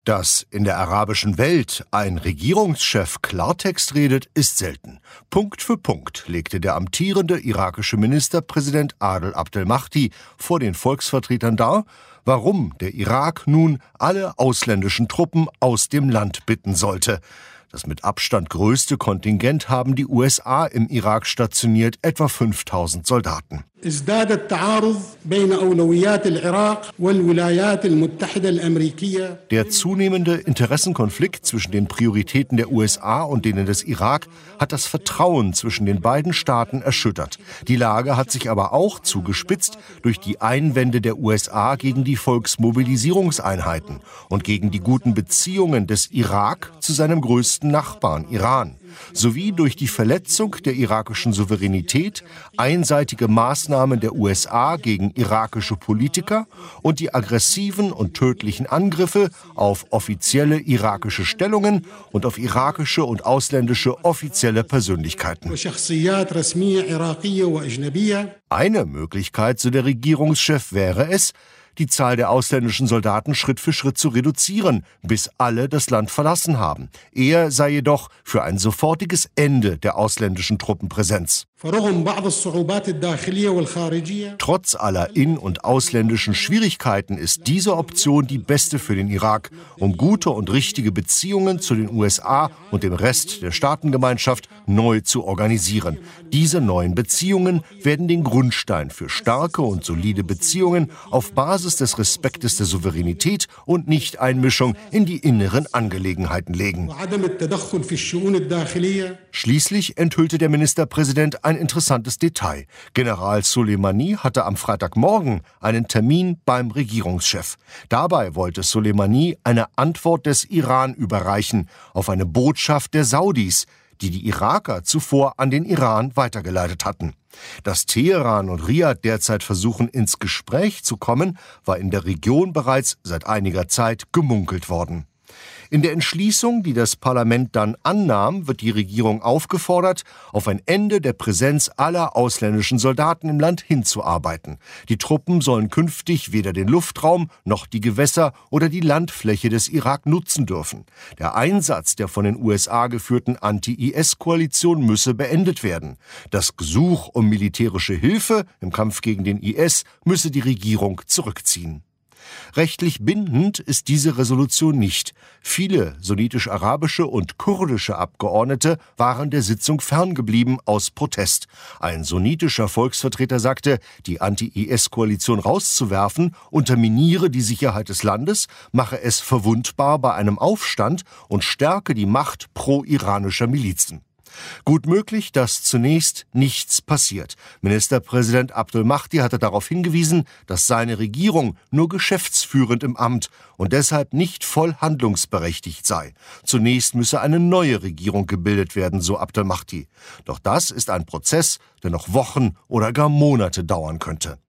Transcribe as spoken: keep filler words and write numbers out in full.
Dass in der arabischen Welt ein Regierungschef Klartext redet, ist selten. Punkt für Punkt legte der amtierende irakische Ministerpräsident Adel Abdel-Mahdi vor den Volksvertretern dar, warum der Irak nun alle ausländischen Truppen aus dem Land bitten sollte. Das mit Abstand größte Kontingent haben die U S A im Irak stationiert, etwa fünftausend Soldaten. Der zunehmende Interessenkonflikt zwischen den Prioritäten der U S A und denen des Irak hat das Vertrauen zwischen den beiden Staaten erschüttert. Die Lage hat sich aber auch zugespitzt durch die Einwände der U S A gegen die Volksmobilisierungseinheiten und gegen die guten Beziehungen des Irak zu seinem größten Nachbarn Iran, sowie durch die Verletzung der irakischen Souveränität, einseitige Maßnahmen der U S A gegen irakische Politiker und die aggressiven und tödlichen Angriffe auf offizielle irakische Stellungen und auf irakische und ausländische offizielle Persönlichkeiten. Eine Möglichkeit, so der Regierungschef, wäre es, die Zahl der ausländischen Soldaten Schritt für Schritt zu reduzieren, bis alle das Land verlassen haben. Er sei jedoch für ein sofortiges Ende der ausländischen Truppenpräsenz. Trotz aller in- und ausländischen Schwierigkeiten ist diese Option die beste für den Irak, um gute und richtige Beziehungen zu den U S A und dem Rest der Staatengemeinschaft neu zu organisieren. Diese neuen Beziehungen werden den Grundstein für starke und solide Beziehungen auf Basis des Respektes der Souveränität und Nichteinmischung in die inneren Angelegenheiten legen. Schließlich enthüllte der Ministerpräsident ein interessantes Detail. General Soleimani hatte am Freitagmorgen einen Termin beim Regierungschef. Dabei wollte Soleimani eine Antwort des Iran überreichen auf eine Botschaft der Saudis, die die Iraker zuvor an den Iran weitergeleitet hatten. Dass Teheran und Riad derzeit versuchen, ins Gespräch zu kommen, war in der Region bereits seit einiger Zeit gemunkelt worden. In der Entschließung, die das Parlament dann annahm, wird die Regierung aufgefordert, auf ein Ende der Präsenz aller ausländischen Soldaten im Land hinzuarbeiten. Die Truppen sollen künftig weder den Luftraum noch die Gewässer oder die Landfläche des Irak nutzen dürfen. Der Einsatz der von den U S A geführten Anti-I S-Koalition müsse beendet werden. Das Gesuch um militärische Hilfe im Kampf gegen den I S müsse die Regierung zurückziehen. Rechtlich bindend ist diese Resolution nicht. Viele sunnitisch-arabische und kurdische Abgeordnete waren der Sitzung ferngeblieben aus Protest. Ein sunnitischer Volksvertreter sagte, die Anti-I S-Koalition rauszuwerfen unterminiere die Sicherheit des Landes, mache es verwundbar bei einem Aufstand und stärke die Macht pro-iranischer Milizen. Gut möglich, dass zunächst nichts passiert. Ministerpräsident Abdel-Mahdi hatte darauf hingewiesen, dass seine Regierung nur geschäftsführend im Amt und deshalb nicht voll handlungsberechtigt sei. Zunächst müsse eine neue Regierung gebildet werden, so Abdel-Mahdi. Doch das ist ein Prozess, der noch Wochen oder gar Monate dauern könnte.